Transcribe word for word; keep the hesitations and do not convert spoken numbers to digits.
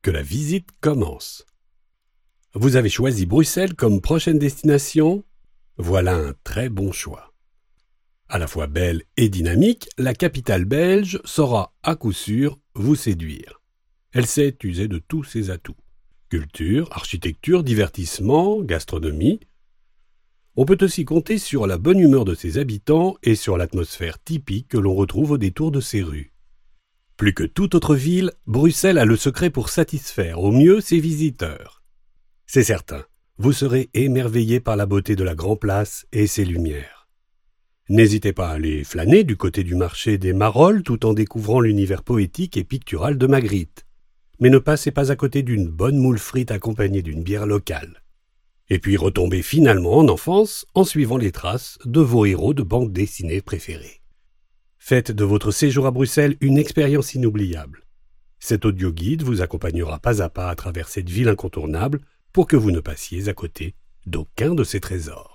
que la visite commence. Vous avez choisi Bruxelles comme prochaine destination ? Voilà un très bon choix. À la fois belle et dynamique, la capitale belge saura à coup sûr vous séduire. Elle sait user de tous ses atouts. Culture, architecture, divertissement, gastronomie. On peut aussi compter sur la bonne humeur de ses habitants et sur l'atmosphère typique que l'on retrouve au détour de ses rues. Plus que toute autre ville, Bruxelles a le secret pour satisfaire au mieux ses visiteurs. C'est certain, vous serez émerveillé par la beauté de la Grand Place et ses lumières. N'hésitez pas à aller flâner du côté du marché des Marolles tout en découvrant l'univers poétique et pictural de Magritte. Mais ne passez pas à côté d'une bonne moule frite accompagnée d'une bière locale. Et puis retombez finalement en enfance en suivant les traces de vos héros de bande dessinée préférés. Faites de votre séjour à Bruxelles une expérience inoubliable. Cet audio-guide vous accompagnera pas à pas à travers cette ville incontournable pour que vous ne passiez à côté d'aucun de ses trésors.